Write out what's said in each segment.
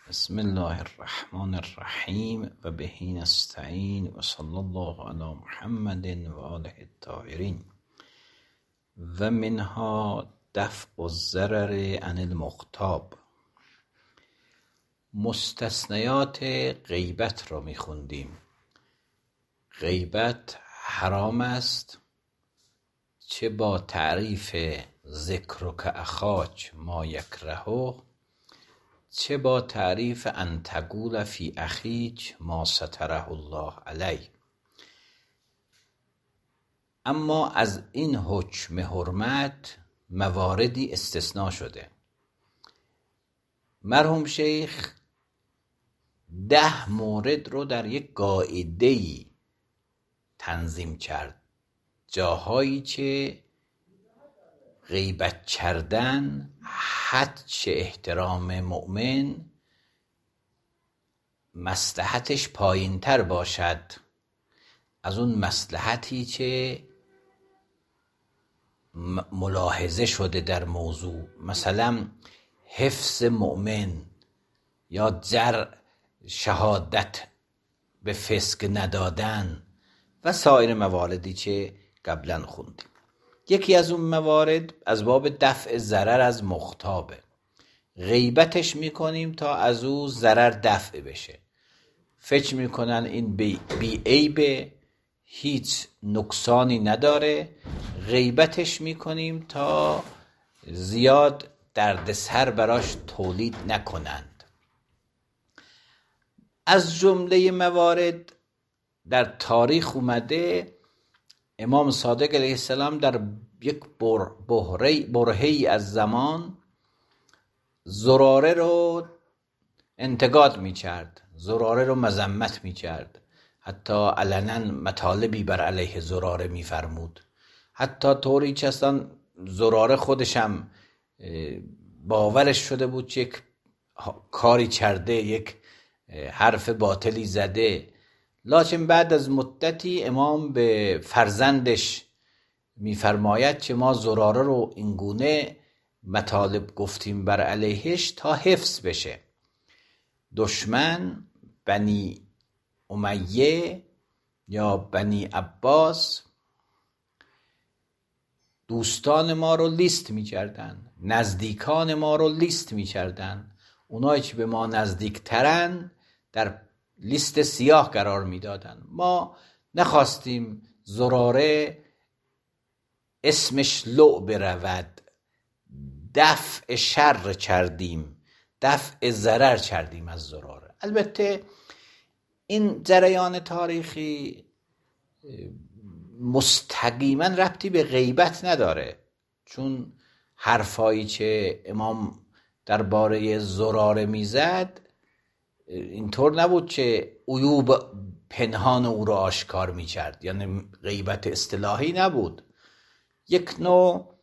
بسم الله الرحمن الرحیم و به نستعین و صلی الله علی محمد و آله الطاهرین. و منها دفع الضرر عن المغتاب. مستثنیات غیبت را میخوندیم. غیبت حرام است، چه با تعریف ذکرک اخاک ما یکرهه، چه با تعریف ان تقول فی اخیک ما ستره الله علیه. اما از این حکم حرمت مواردی استثناء شده. مرحوم شیخ 10 مورد رو در یک قاعده‌ای تنظیم کرد. جاهایی که غیبت کردن حد چه احترام مؤمن مصلحتش پایین تر باشد از اون مصلحتی که ملاحظه شده در موضوع، مثلا حفظ مؤمن یا شهادت به فسق ندادن و سایر مواردی که قبلا خوندیم. یکی از اون موارد از باب دفع ضرر از مغتابه. غیبتش میکنیم تا از او ضرر دفع بشه. فکر میکنن این بی عیبه، هیچ نقصانی نداره، غیبتش میکنیم تا زیاد دردسر براش تولید نکنند. از جمله موارد در تاریخ اومده امام صادق علیه السلام در یک برهه‌ای از زمان زراره رو انتقاد می‌کرد، زراره رو مذمت می‌کرد، حتی علنا مطالبی بر علیه زراره می‌فرمود، حتی طوری که اصلا زراره خودشم باورش شده بود که یک کاری کرده، یک حرف باطلی زده. لکن بعد از مدتی امام به فرزندش میفرماید که ما زراره رو اینگونه مطالب گفتیم بر علیهش تا حفظ بشه. دشمن بنی امیه یا بنی عباس دوستان ما رو لیست میکردن، نزدیکان ما رو لیست میکردن. اونایی که به ما نزدیک ترن در لیست سیاه قرار میدادن. ما نخواستیم زراره اسمش لعب رود، دفع شر کردیم، دفع ضرر کردیم از زراره. البته این جریان تاریخی مستقیما ربطی به غیبت نداره، چون حرفایی که امام درباره زراره میزد اینطور نبود که عیوب پنهان او را آشکار می‌کرد، یعنی غیبت اصطلاحی نبود. یک نوع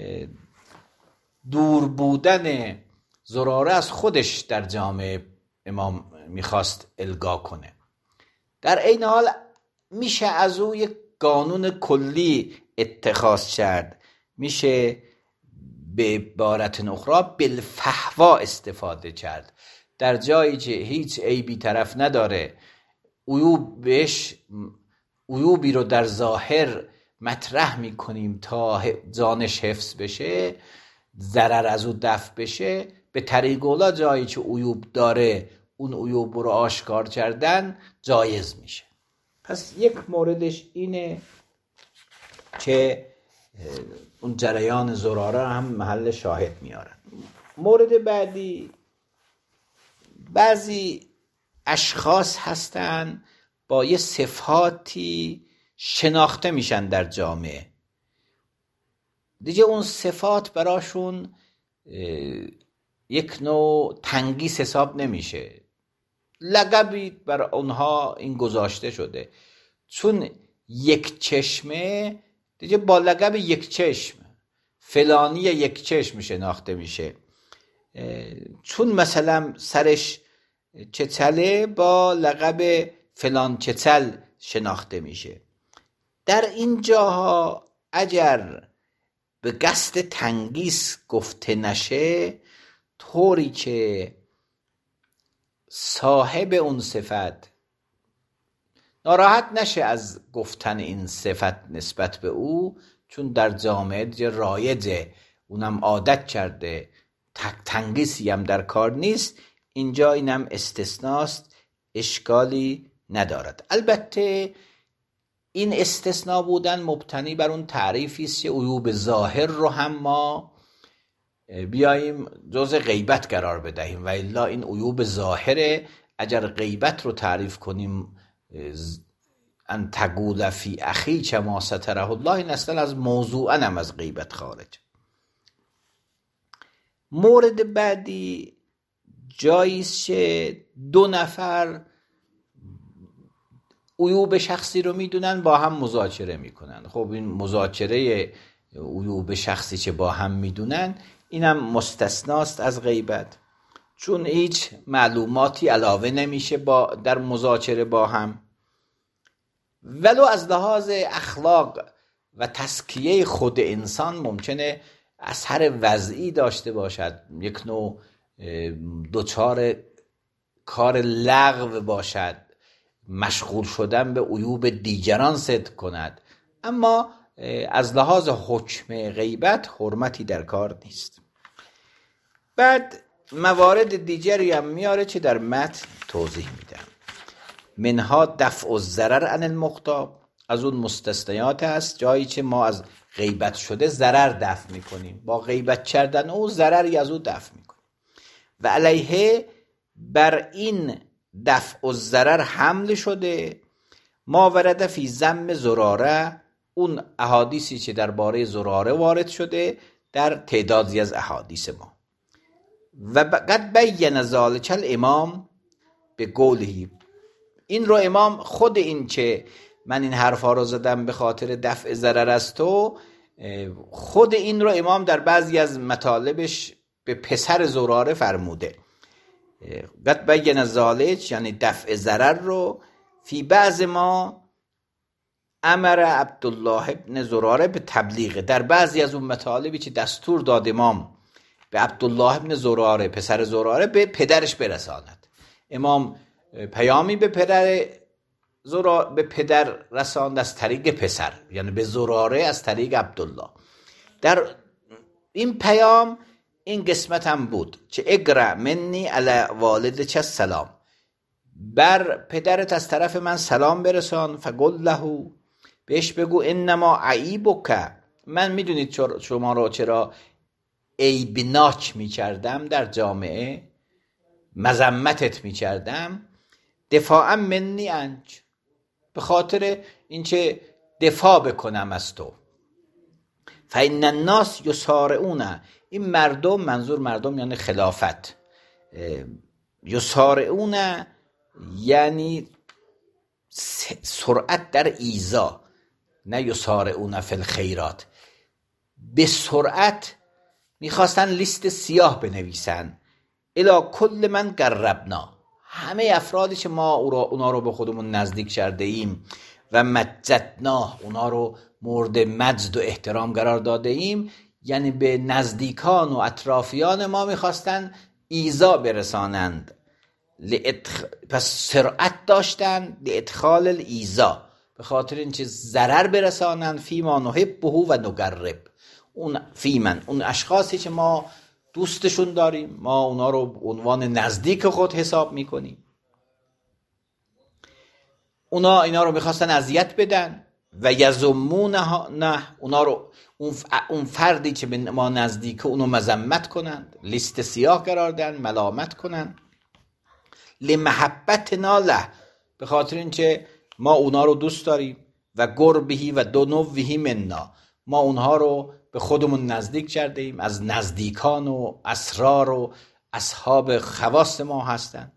دور بودن زراره از خودش در جامعه امام میخواست القا کنه. در این حال میشه از او یک قانون کلی اتخاذ کرد، میشه به عبارت اخرى بالفحوا استفاده کرد. در جایی که هیچ عیبی طرف نداره، عیوبی رو در ظاهر مطرح میکنیم تا جانش حفظ بشه، ضرر از او دفع بشه. به طریق اولا جایی که عیوب داره اون عیوب رو آشکار کردن جایز میشه. پس یک موردش اینه که اون جریان زراره هم محل شاهد میارن. مورد بعدی، بعضی اشخاص هستن با یه صفاتی شناخته میشن در جامعه، دیگه اون صفات براشون یک نوع تنگیس حساب نمیشه، لقبی بر اونها این گذاشته شده. چون یک چشمه دیگه با لقب یک چشم، فلانی یک چشم شناخته میشه. چون مثلا سرش چتله با لقب فلان چتل شناخته میشه. در این جاها اگر به قصد تنگیس گفته نشه، طوری که صاحب اون صفت ناراحت نشه از گفتن این صفت نسبت به او، چون در جامعه رایجه، اونم عادت کرده، تنقیصی هم در کار نیست. اینجا اینم استثناست، اشکالی ندارد. البته این استثناء بودن مبتنی بر اون تعریفی است که عیوب ظاهر رو هم ما بیاییم جزء غیبت قرار بدهیم، و الا این عیوب ظاهره. اگر غیبت رو تعریف کنیم ان تقول فی اخیک ما ستره الله، این اصلا از موضوعا هم از غیبت خارج. مورد بعدی جایی است که دو نفر عیوب شخصی رو میدونن، با هم مذاکره میکنن. خب این مذاکره عیوب شخصی که با هم میدونن اینم مستثناست از غیبت، چون هیچ معلوماتی علاوه نمیشه در مذاکره با هم. ولو از لحاظ اخلاق و تزکیه خود انسان ممکنه اثر وضعی داشته باشد، یک نوع دوچار کار لغو باشد، مشغول شدن به عیوب دیگران صدق کند، اما از لحاظ حکم غیبت حرمتی در کار نیست. بعد موارد دیگری هم میاره که در متن توضیح میدم. منها دفع الضرر عن المغتاب، از اون مستثنیات هست جایی که ما از غیبت شده ضرر دفع میکنیم، با غیبت کردن او ضرری از او دفع میکنیم. و علیه بر این دفع الضرر حمل شده ما ورد فی ذم زراره، اون احادیثی که درباره زراره وارد شده در تعدادی از احادیث ما. و قد بین ذلک الامام به قوله، این رو امام خود این که من این حرفا رو زدم به خاطر دفع ضرر از تو، خود این رو امام در بعضی از مطالبش به پسر زراره فرموده. قد بین ذلک یعنی دفع ضرر رو، فی بعض ما امر عبدالله ابن زراره به تبلیغ، در بعضی از اون مطالبی که دستور داد امام به عبدالله ابن زراره پسر زراره به پدرش برساند. امام پیامی به پدر رساند از طریق پسر، یعنی به زراره از طریق عبدالله. در این پیام این قسمت هم بود که اقرأ منی علی والدک السلام، بر پدرت از طرف من سلام برسان. فقل له، بهش بگو انما عیبک، من میدونید شما رو چرا عیبناک میکردم در جامعه، مذمتت میکردم، دفاعا منی انج، به خاطر اینکه دفاع بکنم از تو. فإن الناس یسارعون، این مردم، منظور مردم یعنی خلافت، یسارعون یعنی سرعت در ایذا، نه یسارعون فی الخیرات، به سرعت میخواستن لیست سیاه بنویسن الی کل من قربنا، همه افرادی که ما اونا رو به خودمون نزدیک کرده ایم و مجدنا، اونا رو مورد مجد و احترام قرار داده ایم، یعنی به نزدیکان و اطرافیان ما میخواستن ایذا برسانند. پس سرعت داشتن لادخال الایذا، به خاطر اینکه ضرر برسانند فیما نحبه و نقرب، اون اشخاصی که ما دوستشون داریم، ما اونا رو به عنوان نزدیک خود حساب میکنیم، اونا اینا رو میخواستن اذیت بدن. و یذمونها، نه اونا رو، اون فردی که به ما نزدیکه اونو مذمت کنند، لیست سیاه قرار دهن، ملامت کنند. لمحبتنا له، به خاطر اینکه ما اونا رو دوست داریم. و قربهی و دنوهی منا، ما اونها رو به خودمون نزدیک کرده ایم، از نزدیکان و اسرار و اصحاب خواص ما هستن.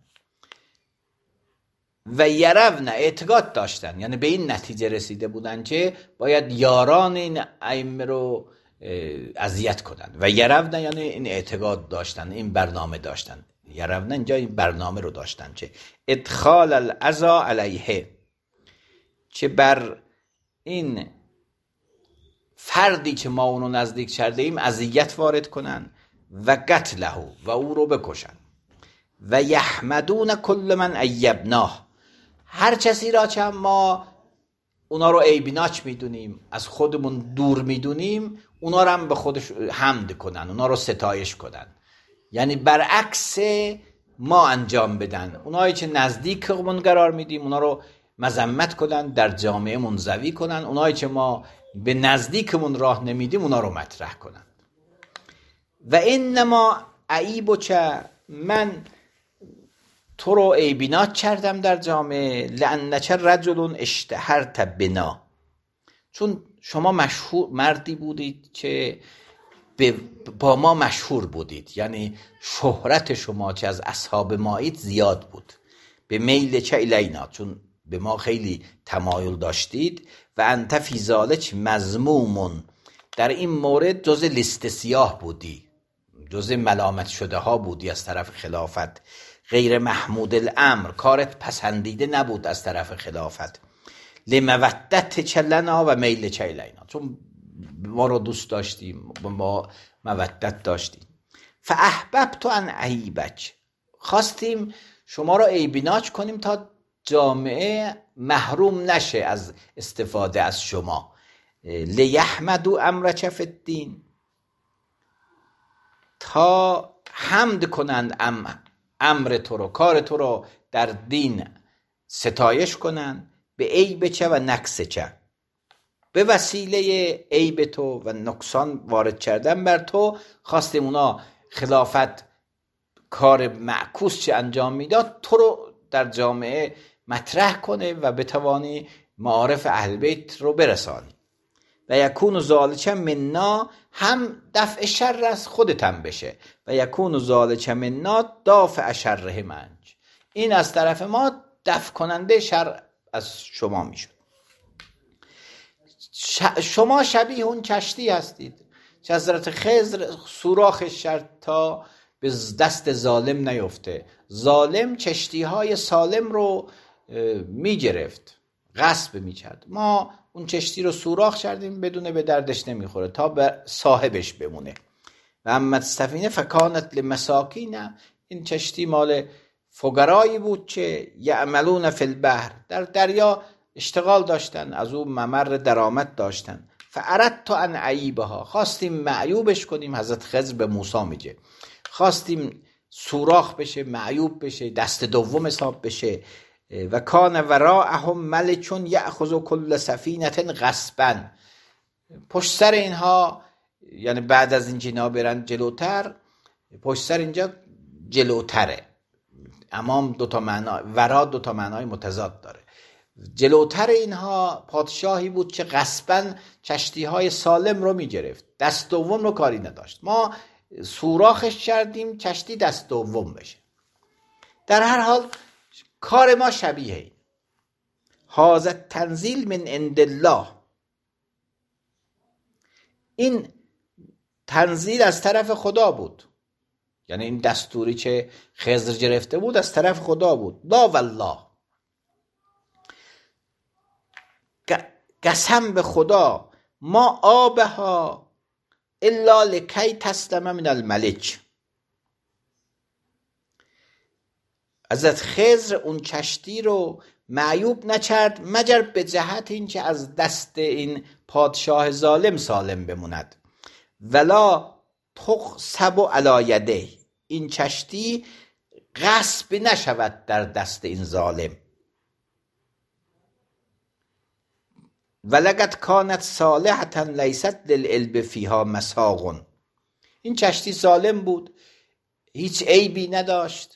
و یرون، اعتقاد داشتن، یعنی به این نتیجه رسیده بودن که باید یاران این ائمه رو اذیت کنند. و یرون یعنی این اعتقاد داشتن، این برنامه داشتن. یرون اینجا این برنامه رو داشتن که ادخال الاذى علیه، که بر این فردی که ما اونو نزدیک کرده ایم اذیت وارد کنن. و قتله، و او رو بکشن. و یحمدون کل من ایبناه، هر کسی را که ما اونا رو عیبناک میدونیم، از خودمون دور میدونیم، اونا رو هم به خودش حمد کنن، اونا رو ستایش کنن، یعنی برعکس ما انجام بدن. اونایی که نزدیکمون قرار میدیم اونا رو مذمت کنن، در جامعه منزوی کنن. اونایی که ما به نزدیکمون راه نمیدیم اونا رو مطرح کنن. و انما عیبک، من تو رو عیبناک کردم در جامعه، لانک رجل اشتهرت بنا، چون شما مشهور مردی بودید که با ما مشهور بودید، یعنی شهرت شما که از اصحاب مایید زیاد بود. به میل چه الینا، چون به ما خیلی تمایل داشتید. و انت فی ذالک مذموم، در این مورد جز لیست سیاه بودی، جز ملامت شده ها بودی از طرف خلافت. غیر محمود الامر، کارت پسندیده نبود از طرف خلافت. لمودت چلنا و میل چه الینا، چون ما رو دوست داشتیم، ما مودت داشتیم. فاحببت ان اعیبک، خواستیم شما رو عیبناک کنیم تا جامعه محروم نشه از استفاده از شما. لیحمدوا امرک فی الدین، تا حمد کنند امر تو رو، کار تو رو در دین ستایش کنند. به عیبک و نقصک، به وسیله عیب تو و نقصان وارد کردن بر تو، خواستیم اونا خلافت کار معکوس چه انجام میداد تو رو در جامعه مطرح کنه و بتوانی معارف اهل بیت رو برسانی. و یکون ذالک منا، هم دفع شر از خودت هم بشه. و یکون ذالک منا دافع شره منج، این از طرف ما دفع کننده شر از شما میشد. شما شبیه اون کشتی هستید که حضرت خضر سوراخش شد تا به دست ظالم نیفته. ظالم کشتی های سالم رو میگرفت، غصب میکرد. ما اون کشتی رو سوراخ کردیم بدون به دردش نمیخوره تا به صاحبش بمونه. و اما السفینه فکانت لمساکین، این کشتی مال فقرایی بود که یعملون فی البحر، در دریا اشتغال داشتن، از اون ممر درآمد داشتن. فاردت ان اعیبها، خواستیم معیوبش کنیم. حضرت خضر به موسی میگه خواستیم سوراخ بشه، معیوب بشه، دست دوم حساب بشه. و کان وراءهم ملک یأخذ کل سفینه غصبا، پشت سر اینها، یعنی بعد از این جنا برن جلوتر، پشت سر اینجا جلوتره. امام دوتا معنا، ورا دوتا معنای متضاد داره. جلوتر اینها پادشاهی بود که غصبا کشتی های سالم رو می گرفت، دست دوم رو کاری نداشت. ما سوراخش کردیم کشتی دست دوم بشه. در هر حال کار ما شبیه این. هذا تنزیل من عند الله، این تنزیل از طرف خدا بود، یعنی این دستوری که خضر گرفته بود از طرف خدا بود. لا والله، قسم به خدا، ما آبها الا لکی تسلم من الملک، حضرت خضر اون کشتی رو معیوب نکرد مگر به جهت این که از دست این پادشاه ظالم سالم بموند. ولا تغصب علی یده، این کشتی غصب نشود در دست این ظالم. ولقد کانت صالحة لیست للعلب فیها مساغ، این کشتی سالم بود، هیچ عیبی نداشت،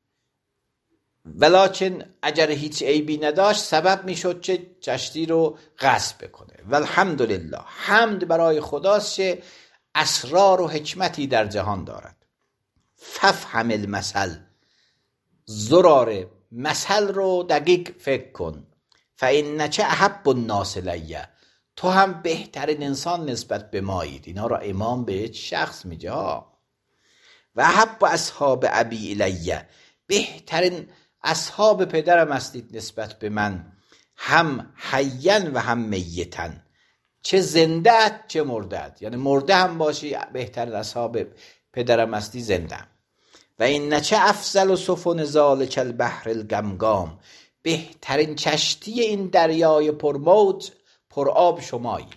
ولکن اگر هیچ عیبی نداشت سبب میشد که کشتی رو غصب کنه. والحمدلله، حمد برای خداست که اسرار و حکمتی در جهان دارد. ففهم المثل، زراره مثل رو دقیق فکر کن. فانک احب الناس الی، تو هم بهترین انسان نسبت به مایید. اینا را امام به شخص میگه ها. و احب اصحاب ابی الی، بهترین اصحاب پدرم هستید نسبت به من، هم حیاً و هم میتاً، چه زنده چه مرده، یعنی مرده هم باشی بهترین اصحاب پدرم هستی، زنده. و این چه افضل و سفن ذالک البحر الگمگام، بهترین کشتی این دریای پرموج پرآب شمایی،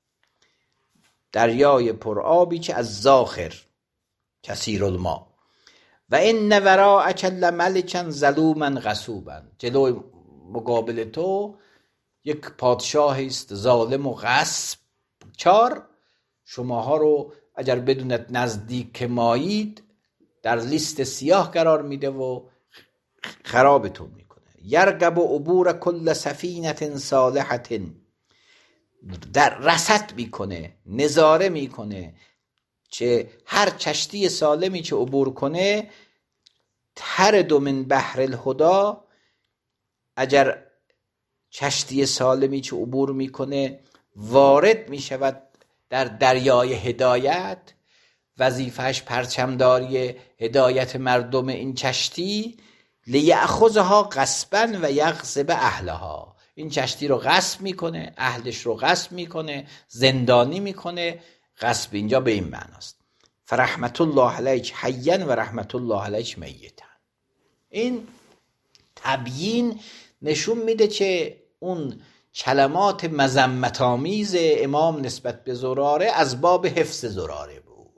دریای پرآبی که از زاخر کثیر الماء. و این وراءک لملکا ظلوما غصوبا، جلوی مقابل تو یک پادشاهی است ظالم و غصب چار، شماها رو اگر بدونت نزدیک مایید در لیست سیاه قرار میده و خرابتون میکنه. یرغب عبور کل سفینه صالحه، در رصد میکنه، نظاره میکنه که هر کشتی سالمی که عبور کنه ترد من بحر الهدی، اگر کشتی سالمی که عبور میکنه وارد میشود در دریای هدایت، وظیفهش پرچمداری هدایت مردم این کشتی، لیأخذها غصبا و یغصب اهلها، این کشتی رو غصب میکنه، اهلش رو غصب میکنه، زندانی میکنه. غصب اینجا به این معناست فرحمت الله علیک حیا و رحمت الله علیک میتا. این تبیین نشون میده که اون کلمات مذمت آمیز امام نسبت به زراره از باب حفظ زراره بود.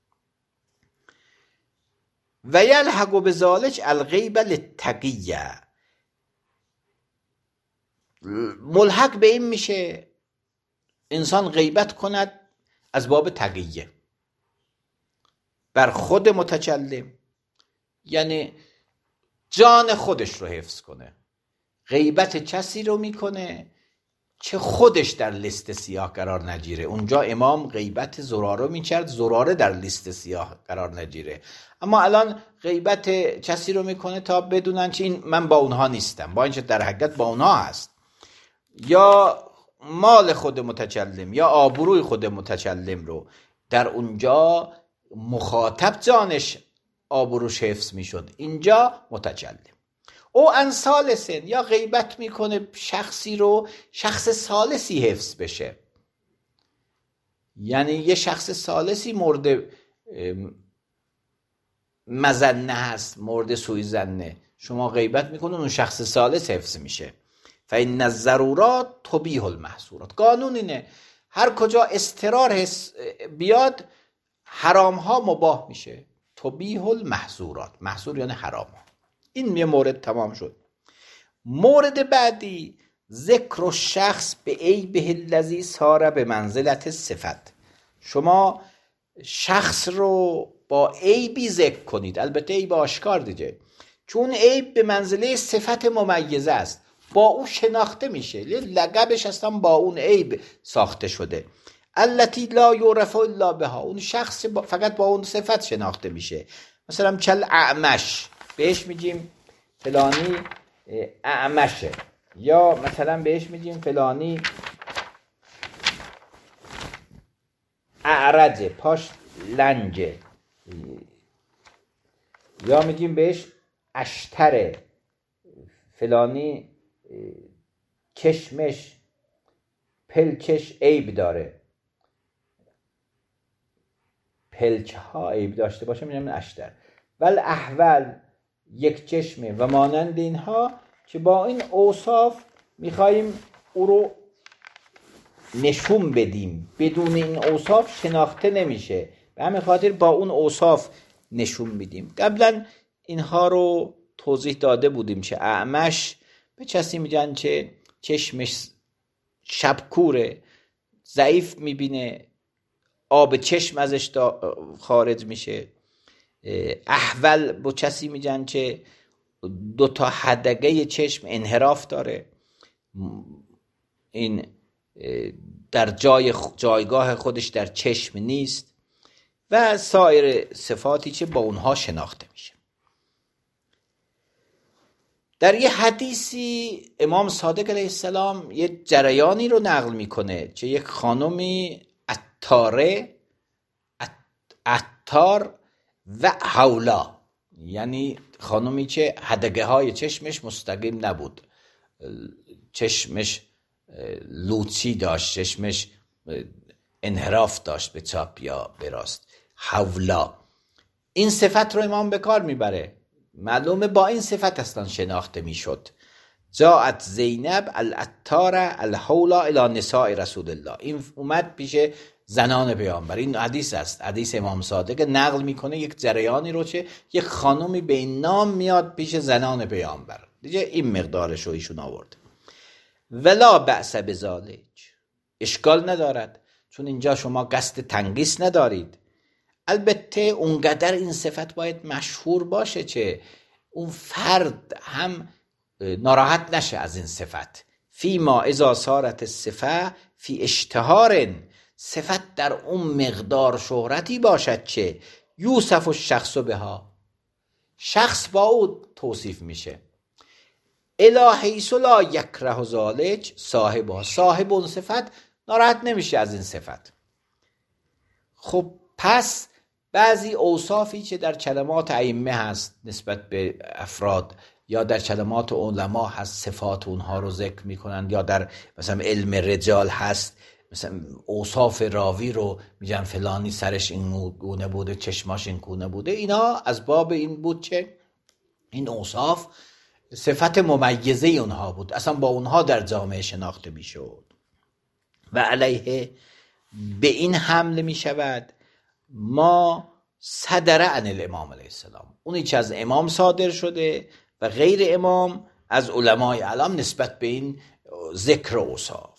و یلحق بذالک الغیبه للتقیه، ملحق به این میشه انسان غیبت کند از باب تقیه بر خود متکلم، یعنی جان خودش رو حفظ کنه. غیبت کسی رو میکنه که خودش در لیست سیاه قرار نگیره. اونجا امام غیبت زراره میکرد، زراره در لیست سیاه قرار نگیره، اما الان غیبت کسی رو میکنه تا بدونن که این من با اونها نیستم، با اینکه در حقیقت با اونها هست، یا مال خود متکلم یا آبروی خود متکلم رو در اونجا مخاطب جانش آبروش حفظ میشد، اینجا متکلم. او انسالسن، یا غیبت میکنه شخصی رو شخص ثالثی حفظ بشه، یعنی یه شخص ثالثی مورد مظنه هست، مورد سوء ظنه، شما غیبت میکنه اون شخص ثالث حفظ میشه. فإن الضرورات تبیح المحظورات، قانون اینه هر کجا اضطرار بیاد حرام ها مباح میشه. تبیح المحظورات، محظور یعنی حرام ها. این یه مورد تمام شد. مورد بعدی ذکر الشخص به عیبه الذی صار به منزلت صفت، شما شخص رو با عیبی ذکر کنید، البته عیب آشکار دیگه، چون عیب به منزله صفت ممیزه است، با او شناخته میشه، لقبش اصلا با اون عیب ساخته شده. التی لا یعرف الا بها، اون شخص فقط با اون صفت شناخته میشه. مثلا کل اعمش، بهش میگیم فلانی اعمشه، یا مثلا بهش میگیم فلانی اعرجه، پاش لنجه، یا میگیم بهش اشتره، فلانی کشمش پلکش عیب داره، پلکه ها عیب داشته باشه میگم اشتر. ول احول یک چشمه و مانند اینها که با این اوصاف میخواییم او رو نشون بدیم، بدون این اوصاف شناخته نمیشه، به همین خاطر با اون اوصاف نشون میدیم. قبلا اینها رو توضیح داده بودیم که اعمش به کسی میگن که چشمش شبکوره، ضعیف میبینه، آب چشم ازش خارج میشه. احول با کسی میگن که دوتا حدقه چشم انحراف داره، این در جایگاه خودش در چشم نیست، و سایر صفاتی که با اونها شناخته میشه. در یه حدیثی امام صادق علیه السلام یه جریانی رو نقل میکنه که یک خانمی عطار و حولا، یعنی خانمی که حدقه های چشمش مستقیم نبود، چشمش لوچی داشت، چشمش انحراف داشت به چپ یا به راست، حولا. این صفت رو امام به کار میبره. معلومه با این صفت اصلا شناخته میشد. جاءت زینب العطار الحولا الی نساء رسول الله. این اومد پیش زنان پیامبر. این حدیث است، حدیث امام صادق نقل میکنه یک جریانی رو چه یک خانومی به این نام میاد پیش زنان پیامبر. دیگه این مقدارش رو ایشون آورد. ولا بأس بذالک، اشکال ندارد، چون اینجا شما قصد تنقیص ندارید. البته اونقدر این صفت باید مشهور باشه چه اون فرد هم ناراحت نشه از این صفت. فی ما اذا صارت الصفه فی اشتهار، صفت در اون مقدار شهرتی باشد چه یوصف الشخص بها، شخص با او توصیف میشه. الی حیث لا یکره ذلک صاحبها، صاحب اون صفت ناراحت نمیشه از این صفت. خب پس بعضی اوصافی که در کلمات ائمه هست نسبت به افراد یا در کلمات علما هست، صفات اونها رو ذکر میکنن، یا در مثلا علم رجال هست، مثلا اوصاف راوی رو میگن فلانی سرش این گونه بوده، چشماش این گونه بوده. اینا از باب این بود که این اوصاف صفت ممیزه اونها بود، اصلا با اونها در جامعه شناخته میشد. و علیه به این حمله میشود ما صدر عن الامام علیه السلام، اونی که از امام صادر شده و غیر امام از علمای علم نسبت به این ذکر اوصاف.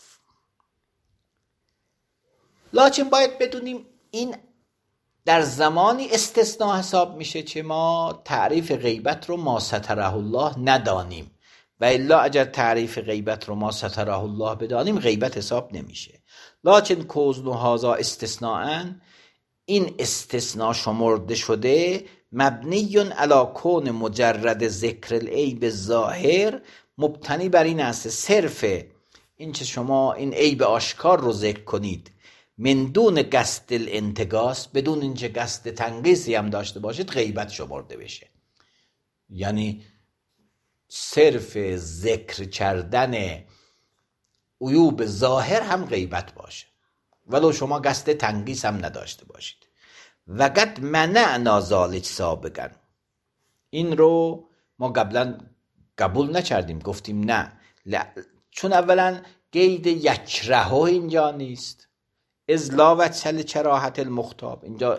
لکن باید بدونیم این در زمانی استثناء حساب میشه که ما تعریف غیبت رو ما ستره الله ندانیم، و الا اگر تعریف غیبت رو ما ستره الله بدانیم غیبت حساب نمیشه. لکن کوزن و هازا استثناءً، این استثناء شمرده شده مبنی علی کون مجرد ذکر العیب ظاهر، مبتنی بر این است صرف این که شما این عیب آشکار رو ذکر کنید من دون قصد الانتقاص، بدون اینکه قصد تنقیصی هم داشته باشید غیبت شمرده بشه. یعنی صرف ذکر کردن عیوب ظاهر هم غیبت باشه ولو شما قصد تنقیص هم نداشته باشید. و قد منعنا ذلک سابقا، این رو ما قبلا قبول نکردیم، گفتیم نه، چون اولا قید یکره اینجا نیست، از لا وجه کراهت المخطاب، اینجا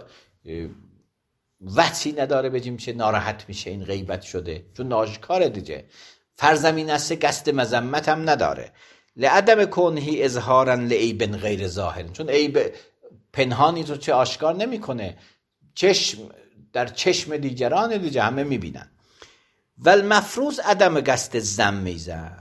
وجهی نداره بگیم چه ناراحت میشه این غیبت شده، چون آشکاره دیگه. فرضم این است قصد مذمت هم نداره. لعدم کنهی اظهارا لعیب غیر ظاهر، چون عیب پنهانی تو چه آشکار نمیکنه، چشم در چشم دیگران دیگه همه میبینن. ول مفروض عدم قصد ذم میزن،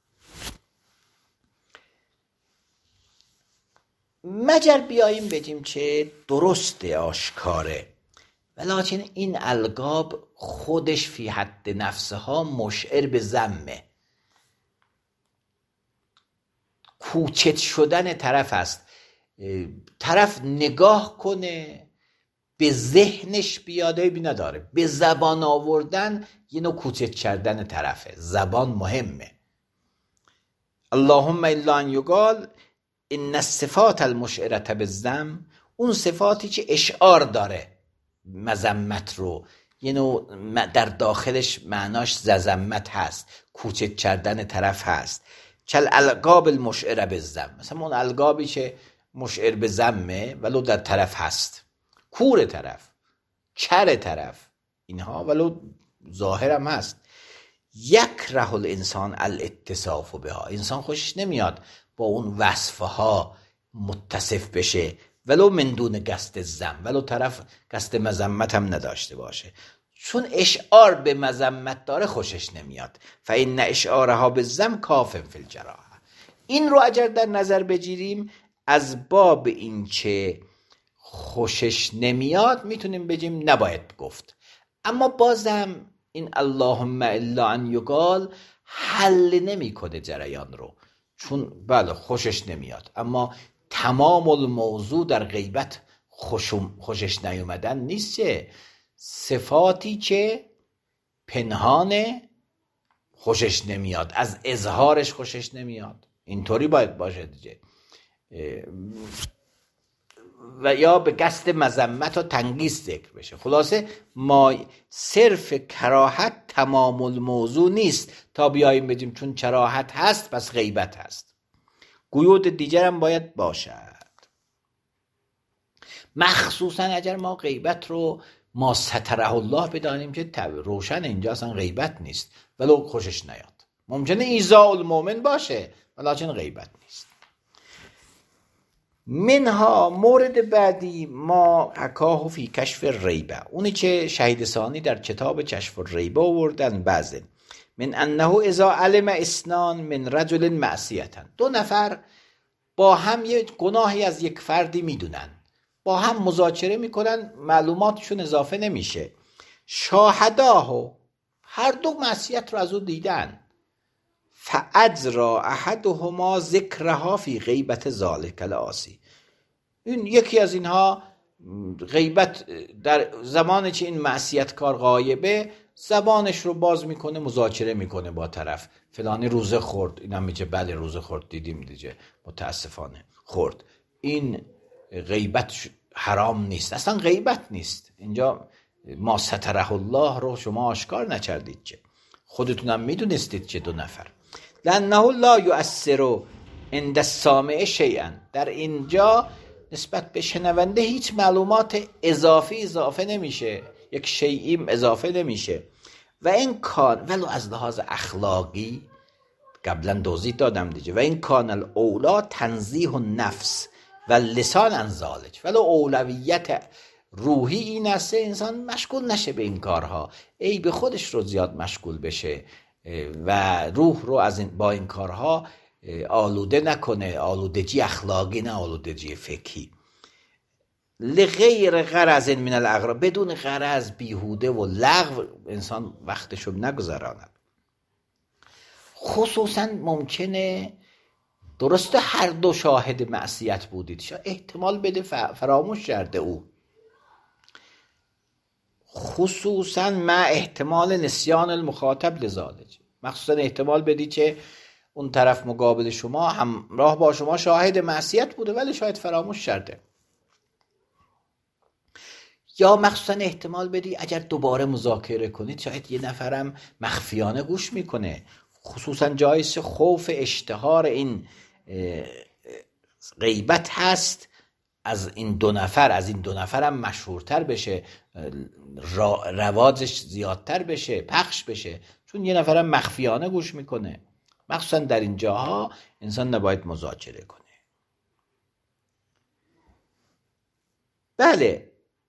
مگر بیاییم بگیم که درسته آشکاره، ولیکن این القاب خودش فی حد نفسها مشعر به ذمه، کوچت شدن طرف است. طرف نگاه کنه به ذهنش بیاده بی نداره، به زبان آوردن یه نوع کوچت کردن طرفه، زبان مهمه. اللهم الا ان یقال ان الصفات المشعره بالذم، اون صفاتی که اشعار داره مذمت رو، یه نوع در داخلش معناش ذمت هست، کوچت کردن طرف هست. کل القاب المشعره بالذم، مثلا اون القابی که مشعر به ذمه ولو در طرف هست، کور طرف، کر طرف، اینها ولو ظاهرم هست. یکره الانسان الاتصاف بها، انسان خوشش نمیاد با اون وصفها متصف بشه ولو من دون قصد ذم، ولو طرف قصد مذمت هم نداشته باشه، چون اشعار به مذمت داره خوشش نمیاد. فإن اشعارها بالذم کاف فی الجراحه. این رو اگر در نظر بگیریم از باب این که خوشش نمیاد میتونیم بگیم نباید گفت، اما بازم این اللهم الا ان یقال حل نمیکنه جریان رو، چون بله خوشش نمیاد، اما تمام الموضوع در غیبت خوشش نیومدن نیست، چه صفاتی که پنهانه خوشش نمیاد، از اظهارش خوشش نمیاد، اینطوری باید باشه دیگه. و یا به قصد مذمت و تنقیص ذکر بشه. خلاصه ما صرف کراهت تمام الموضوع نیست تا بیاییم بگیم چون کراهت هست پس غیبت هست. قیود دیگر هم باید باشد، مخصوصا اگر ما غیبت رو ما ستره الله بدانیم که روشن اینجا اصلا غیبت نیست ولو خوشش نیاد. ممکنه ایذاء المؤمن باشه ولیکن غیبت نیست. منها مورد بعدی ما حکاه فی کشف الریبه، اونی که شهید ثانی در کتاب کشف الریبه آوردن بعضی، من انه اذا علم اثنان من رجل معصیتا، دو نفر با هم یک گناهی از یک فردی میدونن، با هم مذاکره میکنن، معلوماتشون اضافه نمیشه، شاهداه، هر دو معصیت رو از او دیدن، فاجرى احدهما ذکرها فی غیبت ذلک العاصی، این یکی از اینها غیبت در زمانی که این معصیت کار غایبه زبانش رو باز میکنه، مذاکره میکنه با طرف، فلانی روزه خورد، اینم میگه بله روزه خورد، دیدیم دیگه متاسفانه خورد. این غیبت حرام نیست، اصلا غیبت نیست. اینجا ما ستره الله رو شما آشکار نکردید که خودتونم میدونستید که دو نفر. لانه لا یؤثر عند السامع شیئا، در اینجا نسبت به شنونده هیچ معلومات اضافه نمیشه، یک شیئی اضافه نمیشه. و این کان ولو از لحاظ اخلاقی قبلا توضیح دادم دیگه، و این کان الاولا تنزیه النفس و لسان عن ذلک، ولو اولویت روحی این است انسان مشغول نشه به این کارها، ای به خودش رو زیاد مشغول بشه و روح رو از با این کارها آلوده نکنه، آلودگی اخلاقی نه آلودگی فکری، لغیر غرض من الاغراض، بدون غرض بیهوده و لغو انسان وقتشو نگذراند. خصوصا ممکنه درسته هر دو شاهد معصیت بودید، احتمال بده فراموش کرده او، خصوصا مع احتمال نسیان المخاطب لذالک، مخصوصا احتمال بدی که اون طرف مقابل شما همراه با شما شاهد معصیت بوده ولی شاید فراموش کرده، یا مخصوصا احتمال بدی اگر دوباره مذاکره کنید شاید یه نفرم مخفیانه گوش میکنه، خصوصا جایز خوف اشتهار این غیبت هست از این دو نفر هم مشهورتر بشه، رواجش زیادتر بشه، پخش بشه، چون یه نفرم مخفیانه گوش میکنه. مخصوصا در این جاها انسان نباید مذاکره کنه. بله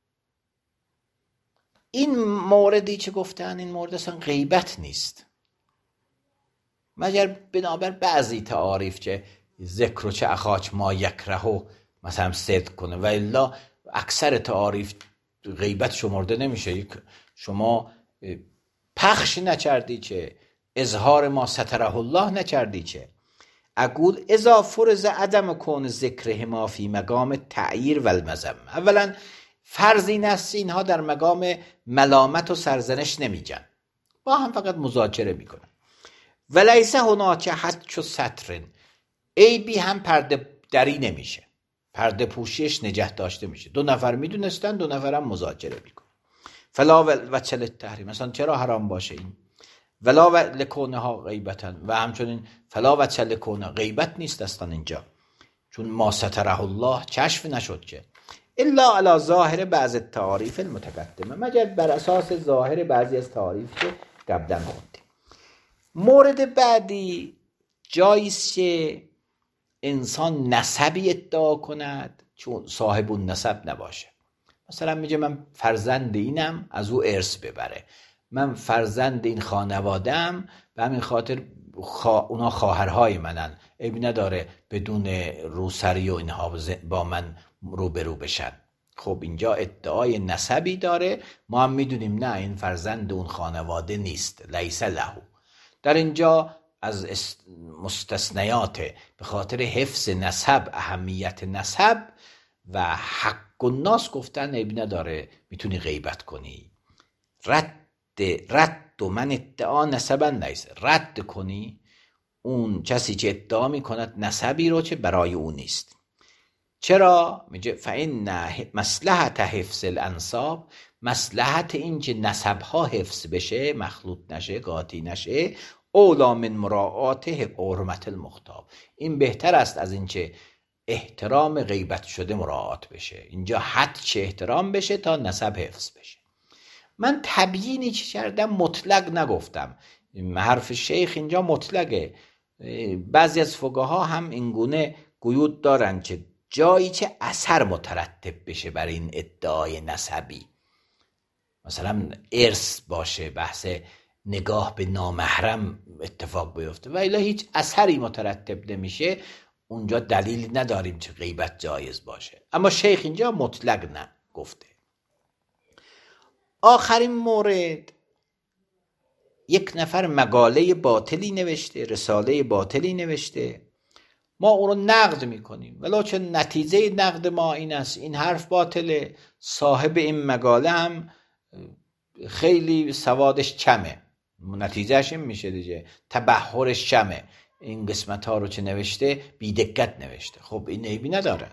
این موردی که گفتن این مورد اصلا غیبت نیست، مگر بنابر بعضی تعاریف که ذکر چه اخاک ما یکرهو مثلا صدق کنه، و الا اکثر تعاریف غیبت شمرده نمیشه. شما پخش نکردی که اظهار ما ستره الله نکردی که. اقول اذا فرض عدم کون ذکرهما فی مقام تعییر و المذمه، اولا فرض این است اینها در مقام ملامت و سرزنش نمیگن، با هم فقط مذاکره میکنن. ولیس هناک حد و سترن، عیبی هم پرده دری نمیشه، پرده پوشیش نگه داشته میشه، دو نفر میدونستن، دو نفر هم مذاکره میکنن. فلا وجه للتحریم، مثلا چرا حرام باشه این؟ ولا لکونها غیبتن، و همچنین فلا وجه لکونه، غیبت نیست اصلا اینجا، چون ما ستره الله کشف نشد که، الا علی ظاهر بعض التعاریف المتقدمه، مگر بر اساس ظاهر بعضی از تعاریف که قبلا خوندیم. مورد بعدی جاییست که انسان نسبی ادعا کند چون صاحب اون نسب نباشه. مثلا میگه من فرزند اینم، از او ارث ببره، من فرزند این خانواده‌ام، به همین خاطر اونا خواهرهای منن، عیبی نداره بدون روسری و اینها با من روبرو بشن. خب اینجا ادعای نسبی داره، ما هم میدونیم نه این فرزند اون خانواده نیست، لیس له. در اینجا از مستثنیات به خاطر حفظ نسب، اهمیت نسب و حق الناس گفتن عیبی نداره، میتونی غیبت کنی. رد من ادعا نسبا نیست، رد کنی اون کسی که ادعا میکند نسبی رو چه برای اون نیست. چرا؟ میگه فإن مصلحت حفظ الانساب، مصلحت این که نسبها حفظ بشه، مخلوط نشه، قاطی نشه، اولا من مراعات حرمت المخطاب، این بهتر است از این که احترام غیبت شده مراعات بشه. اینجا حد چه احترام بشه تا نسب حفظ بشه. من تبیینی چی کردم؟ مطلق نگفتم. حرف شیخ اینجا مطلقه. بعضی از فقها هم اینگونه قیود دارن که جایی که اثر مترتب بشه بر این ادعای نسبی، مثلا ارث باشه، بحث نگاه به نامحرم اتفاق بیفته و الا هیچ اثری مترتب نمیشه، اونجا دلیلی نداریم که غیبت جایز باشه. اما شیخ اینجا مطلق نه گفته. آخرین مورد، یک نفر مقاله باطلی نوشته، رساله باطلی نوشته، ما اون رو نقد میکنیم ولکن نتیجه نقد ما این است این حرف باطله، صاحب این مقاله هم خیلی سوادش کمه، نتیجهش این میشه دیگه، تبحرش کمه، این قسمت ها رو چه نوشته بی دقت نوشته. خب این عیبی نداره.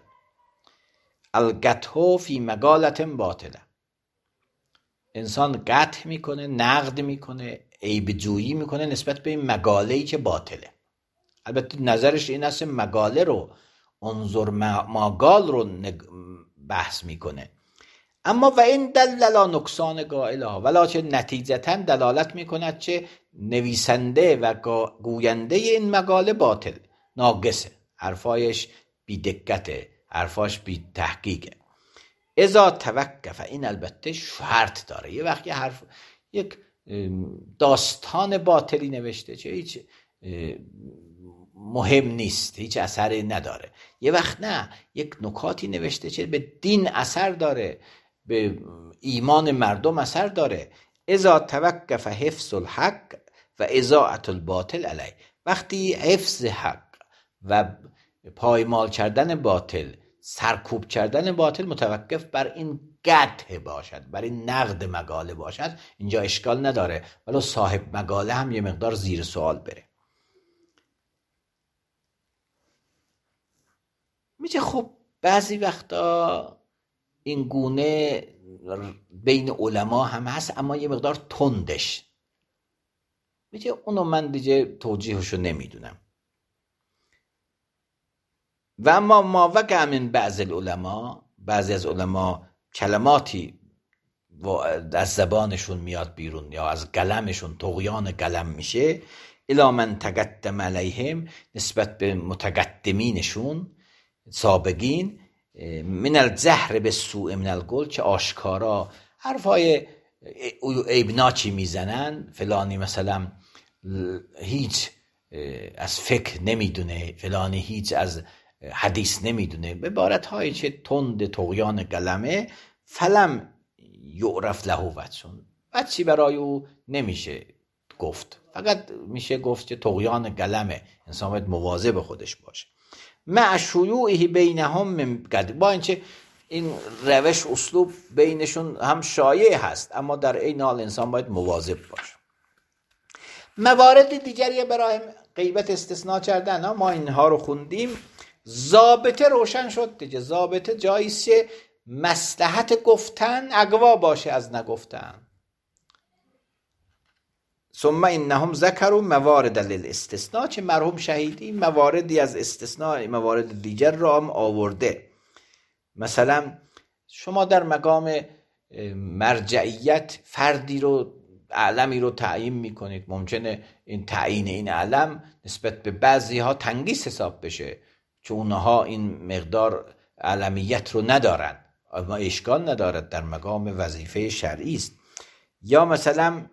القطع فی مقالت باطله، انسان قطع میکنه، نقد میکنه، عیب جویی میکنه نسبت به این مقاله‌ای که باطله. البته نظرش این است مقاله رو انظر مقال رو بحث میکنه، اما و این دلل نقصان قائلها، ولکن نتیجتا دلالت میکند چه نویسنده و گوینده این مقاله باطل، ناقصه، حرفایش بی دقته، حرفاش بی تحقیقه. اذا توقف، این البته شرط داره، یه وقت یک داستان باطلی نوشته چه هیچ مهم نیست، هیچ اثری نداره، یه وقت نه، یک نکاتی نوشته چه به دین اثر داره، به ایمان مردم اثر داره. اذا توقف حفظ الحق و اضاعة الباطل علیه، وقتی حفظ حق و پایمال کردن باطل، سرکوب کردن باطل متوقف بر این قطع باشد، بر این نقد مقاله باشد، اینجا اشکال نداره، ولو صاحب مقاله هم یه مقدار زیر سوال بره. میگه خب بعضی وقتا این گونه بین علما هم هست، اما یه مقدار تندش. میگه اونو من دیگه توجیهشو نمیدونم. و اما ما وقع من بعض العلماء، بعضی از علما کلماتی از زبانشون میاد بیرون یا از قلمشون طغیان قلم میشه، الی من تقدم علیهم، نسبت به متقدمینشون سابقین، من الجهر بالسوء من القول، که آشکارا حرفای عیبناکی میزنن، فلانی مثلا هیچ از فقه نمیدونه، فلانی هیچ از حدیث نمیدونه، به عبارت‌هایی که تند طغیان قلمه، فلم یعرف له وجهون، وجهی برای او نمیشه گفت، فقط میشه گفت که طغیان قلمه، انسان باید مواظب خودش باشه. مع شیوعه بینهم من قد، با اینکه این روش اسلوب بینشون هم شایع هست، اما در این حال انسان باید مواظب باشه. موارد دیگری برای غیبت استثناء کردن، ما اینها رو خوندیم، ضابطه روشن شد دیگه. ضابطه جاییست که مصلحت گفتن اقوا باشه از نگفتن. ثم انهم ذکروا موارد للاستثناء، که مرحوم شهیدی مواردی از استثناء موارد دیگر را هم آورده. مثلا شما در مقام مرجعیت فردی رو، علمی رو تعیین میکنید، ممکنه این تعیین این علم نسبت به بعضی ها تنقیص حساب بشه که اونها این مقدار علمیت رو ندارن، اما اشکال ندارد، در مقام وظیفه شرعی است. یا مثلا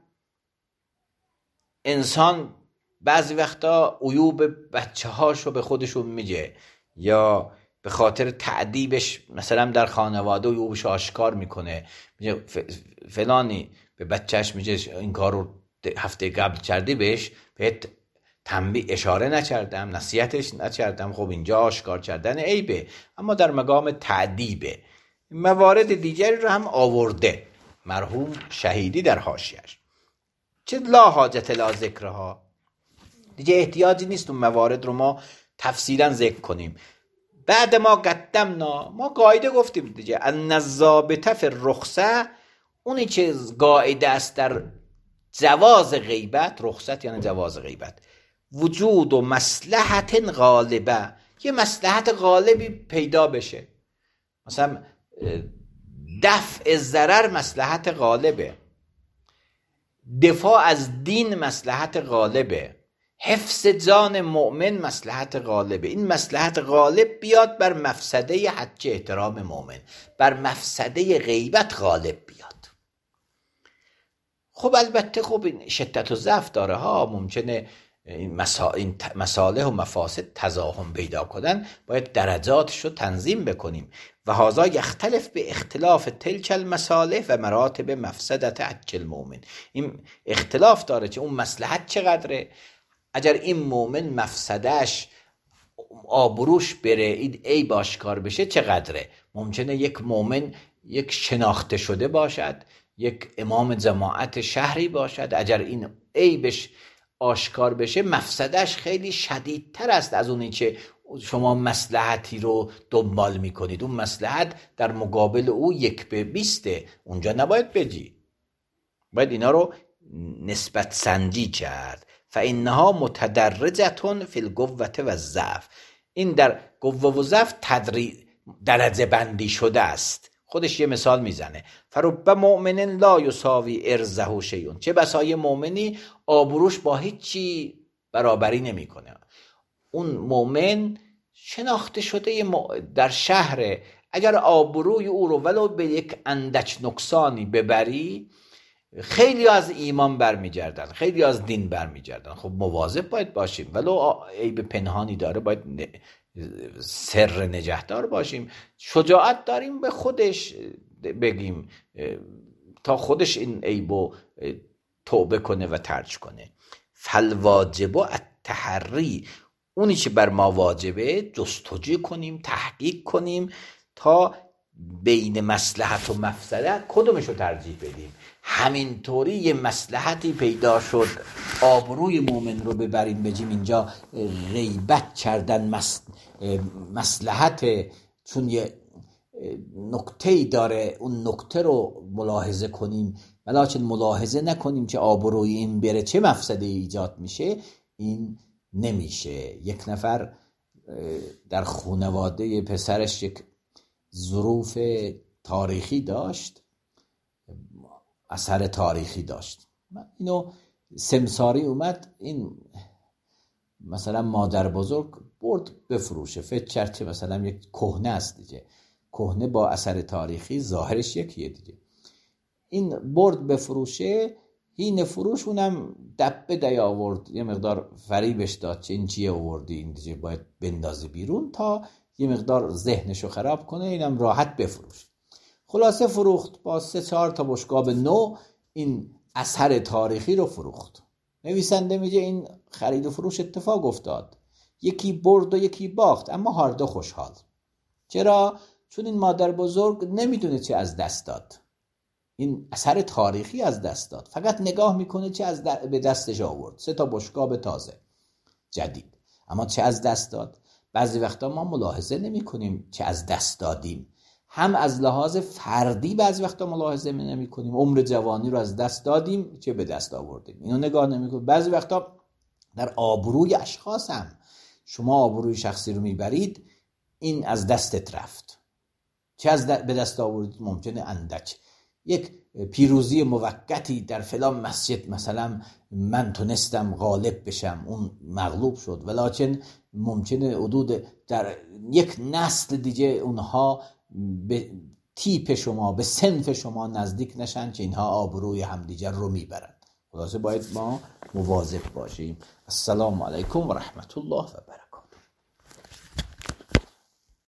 انسان بعضی وقتا عیوب بچه هاشو به خودشون میگه، یا به خاطر تعدیبش مثلا در خانواده عیوبش آشکار میکنه، میگه فلانی به بچهش میگه این کار رو هفته قبل کردی، بهش تنبیه اشاره نکردم، نصیحتش نکردم، خب اینجا آشکار کردن عیبه، اما در مقام تعدیبه. موارد دیگری رو هم آورده مرحوم شهیدی در حاشیه‌اش، چه لا حاجت الی ذکرها، دیگه احتیاجی نیست اون موارد رو ما تفصیلا ذکر کنیم. بعد ما قدمنا، ما قاعده گفتیم دیگه، ان الضابطه فی الرخصه، اونی که قاعده است در جواز غیبت، رخصت یعنی جواز غیبت، وجود و مصلحت غالبه، یه مصلحت غالبی پیدا بشه، مثلا دفع ضرر مصلحت غالبه، دفاع از دین مصلحت غالبه، حفظ جان مؤمن مصلحت غالبه. این مصلحت غالب بیاد بر مفسده حج احترام مؤمن، بر مفسده غیبت غالب بیاد. خب البته خب این شدت و ضعف داره ها، ممکنه این مصالح و مفاسد تزاحم پیدا کنن، باید درجاتش رو تنظیم بکنیم. و هذا یختلف به اختلاف تلک المصالح و مراتب مفسدت حج المؤمن. این اختلاف داره که اون مصلحت چقدره. اگر این مؤمن مفسدش آبروش بره، این عیب آشکار بشه، چقدره؟ ممکنه یک مؤمن یک شناخته شده باشد، یک امام جماعت شهری باشد، اگر این عیبش آشکار بشه مفسدش خیلی شدیدتر است از اونی که شما مصلحتی رو دنبال میکنید. اون مصلحت در مقابل او 1/20، اونجا نباید بجی، باید اینا رو نسبت سنجی کرد. فانها متدرجه فی القوة و الضعف، این در قوه و ضعف درجه بندی شده است. خودش یه مثال میزنه، فرب مؤمن لا یساوی ارزه شیء، چه بسای مؤمنی آبروش با هیچی برابری نمیکنه. اون مؤمن شناخته شده در شهر، اگر آبروی او رو ولو به یک اندک نقصانی ببری، خیلی از ایمان برمیگردن، خیلی از دین برمیگردن. خب مواظب باید باشیم، ولو عیب پنهانی داره باید سر نگهدار باشیم. شجاعت داریم به خودش بگیم تا خودش این عیبو توبه کنه و ترک کنه. فالواجب التحری، اونی که بر ما واجبه جستجو کنیم، تحقیق کنیم تا بین مصلحت و مفسده کدومشو ترجیح بدیم. همینطوری یه مصلحتی پیدا شد آبروی مؤمن رو ببریم بگیم اینجا غیبت کردن مصلحت، چون یه نکته‌ای داره اون نکته رو ملاحظه کنیم، ولیکن ملاحظه نکنیم که آبروی این بره چه مفسده ایجاد میشه. این نمیشه. یک نفر در خانواده پسرش یک ظروف تاریخی داشت، اثر تاریخی داشت، اینو سمساری اومد، این مثلا مادر بزرگ برد بفروشه، فکر کرد که مثلا یک کهنه است دیگه، کهنه با اثر تاریخی ظاهرش یکیه دیگه. این برد بفروشه، این فروش اونم دبه دی آورد، یه مقدار فریبش داد که این چیه آوردی، این دیگه باید بندازی بیرون تا یه مقدار ذهنشو خراب کنه، اینم راحت بفروش. خلاصه فروخت، با 3-4 تا بشقاب نو این اثر تاریخی رو فروخت. نویسنده میگه این خرید و فروش اتفاق افتاد، یکی برد و یکی باخت، اما هر دو خوشحال. چرا؟ چون این مادر بزرگ نمیدونه چه از دست داد، این اثر تاریخی از دست داد، فقط نگاه میکنه چه از به دستش آورد، 3 تا بشقاب تازه جدید، اما چه از دست داد. بعضی وقتا ما ملاحظه نمی کنیم چه از دست دادیم، هم از لحاظ فردی بعضی وقتا ملاحظه نمی کنیم، عمر جوانی رو از دست دادیم چه به دست آوردیم، اینو نگاه نمی کنیم. بعضی وقتا در آبروی اشخاص هم، شما آبروی شخصی رو میبرید، این از دستت رفت، چه از به دست آوردید، ممکنه اندک یک پیروزی موقتی در فلان مسجد مثلا من تونستم غالب بشم، اون مغلوب شد، ولکن ممکنه حدود در یک نسل دیگه اونها به تیپ شما، به صنف شما نزدیک نشن که اینها آبروی همدیگر رو میبرن. خلاصه باید ما مواظب باشیم. السلام علیکم و رحمت الله و برکاته.